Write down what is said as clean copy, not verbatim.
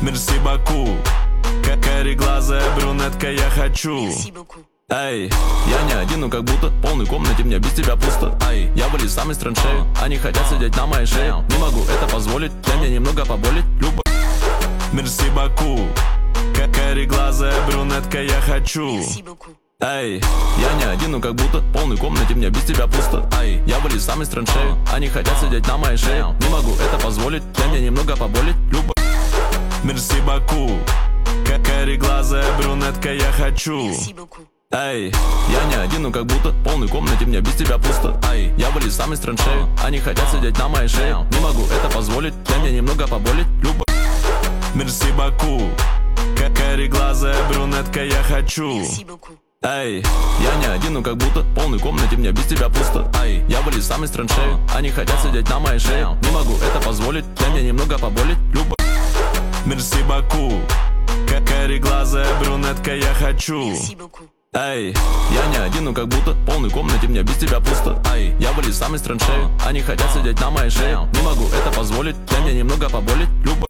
Мерси Баку. Кареглазая брюнетка, я хочу. Эй, я не один, но как будто в полной комнате мне без тебя пусто. Эй, я вылез сам из траншеи, они хотят сидеть на моей шее. Не могу это позволить, дай мне немного поболеть. Любовь. Мерси Баку. Кареглазая брюнетка, я хочу. Эй, я не один, но как будто в полной комнате мне без тебя пусто. Эй, я вылез сам из траншеи, они хотят сидеть на моей шее. Не могу это позволить, дай мне немного поболеть. Любовь. Мерси Баку. Кареглазая брюнетка, я хочу. Эй, я не один, но как будто в полной комнате мне без тебя пусто. Эй, я вылез сам из траншеи, они хотят сидеть на моей шее. Не могу это позволить, дай мне немного поболеть. Любовь. Мерси Баку. Кареглазая брюнетка, я хочу. Эй, я не один, но как будто в полной комнате мне без тебя пусто. Эй, я вылез сам из траншеи, они хотят сидеть на моей шее. Не могу это позволить, дай мне немного поболеть. Любовь. Мерси Баку. Кареглазая брюнетка, я хочу. Эй, я не один, но как будто в полной комнате мне без тебя пусто. Эй, я вылез сам из траншеи, они хотят сидеть на моей шее. Не могу это позволить, дай мне немного поболеть. Любовь.